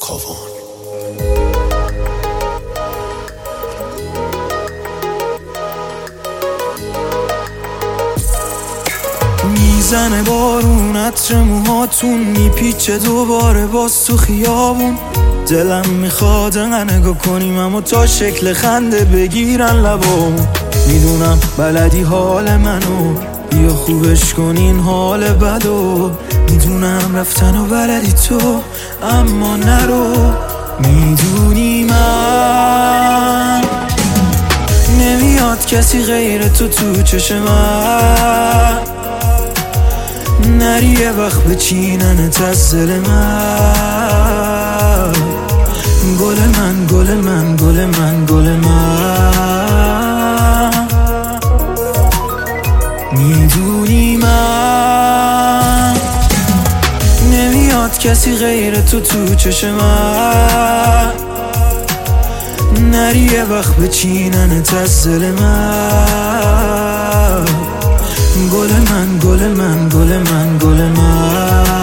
کاوان. میزنه بارون، عطر موهاتون میپیچه دوباره باز تو خیابون. دلم میخواد انقدر نگاه کنیم اما تا شکل خنده بگیرن لبامون. میدونم بلدی حال منو، بیا خوبش کنین حال بدو. میدونم رفتن و بلدی تو اما نرو. میدونی من نمیاد کسی غیر تو چشم من. نری یه وقت بچیننت از دل من. گل من گل من گل من گل من. میدونی من نمیاد کسی غیر تو چشم من. نری یه وقت بچیننت از دل من. گل من گل من گل من گل من.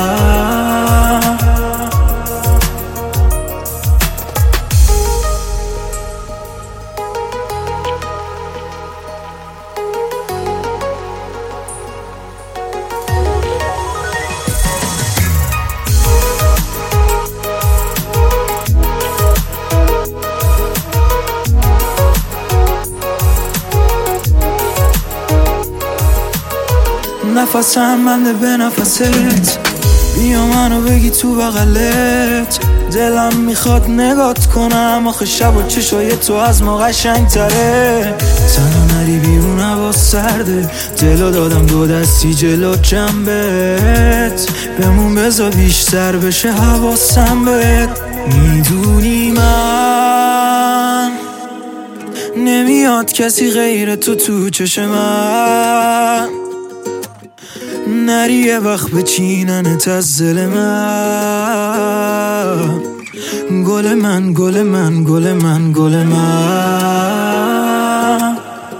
نفسم بنده به نفست، بیا منو بگی تو بغلت. دلم میخواد نگات کنم آخه شب و چشای تو از ما قشنگ تره. تنها نری بیرون هوا سرده، دلو دادم دو دستی جلو جنبت. بمون بذار بیشتر بشه حواسم بهت. میدونی من نمیاد کسی غیر تو چشم من. نری یه وقت بچیننت از دل من. گل من گل من گل من گل من.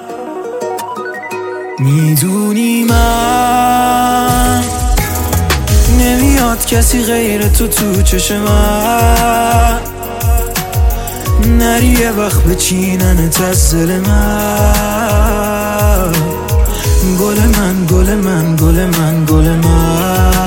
میدونی من نمیاد کسی غیر تو چشم من. نری یه وقت بچیننت از دل من. گل من گل من گل من گل من.